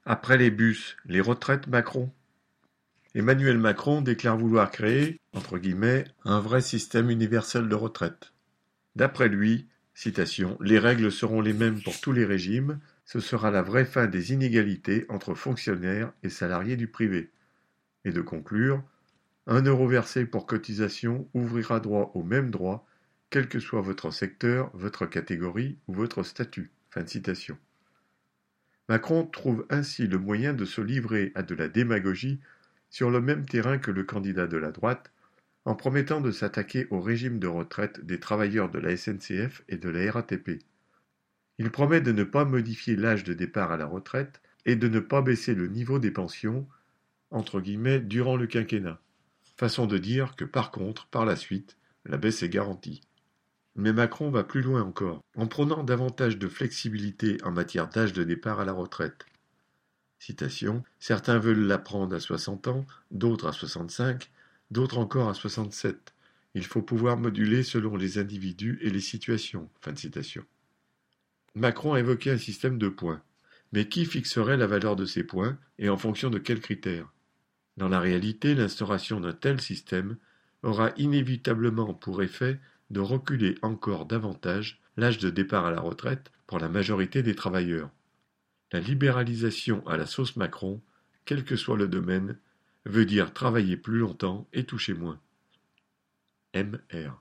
Après les bus, les retraites Macron? Emmanuel Macron déclare vouloir créer, entre guillemets, un vrai système universel de retraite. D'après lui, citation, les règles seront les mêmes pour tous les régimes, ce sera la vraie fin des inégalités entre fonctionnaires et salariés du privé. Et de conclure, 1 € versé pour cotisation ouvrira droit aux mêmes droits, quel que soit votre secteur, votre catégorie ou votre statut. Fin de citation. Macron trouve ainsi le moyen de se livrer à de la démagogie sur le même terrain que le candidat de la droite, en promettant de s'attaquer au régime de retraite des travailleurs de la SNCF et de la RATP. Il promet de ne pas modifier l'âge de départ à la retraite et de ne pas baisser le niveau des pensions, entre guillemets, durant le quinquennat. Façon de dire que par contre, par la suite, la baisse est garantie. Mais Macron va plus loin encore, en prônant davantage de flexibilité en matière d'âge de départ à la retraite. Citation, certains veulent la prendre à 60 ans, d'autres à 65, d'autres encore à 67. Il faut pouvoir moduler selon les individus et les situations. Fin de citation. Macron a évoqué un système de points. Mais qui fixerait la valeur de ces points et en fonction de quels critères? Dans la réalité, l'instauration d'un tel système aura inévitablement pour effet de reculer encore davantage l'âge de départ à la retraite pour la majorité des travailleurs. La libéralisation à la sauce Macron, quel que soit le domaine, veut dire travailler plus longtemps et toucher moins. Mr.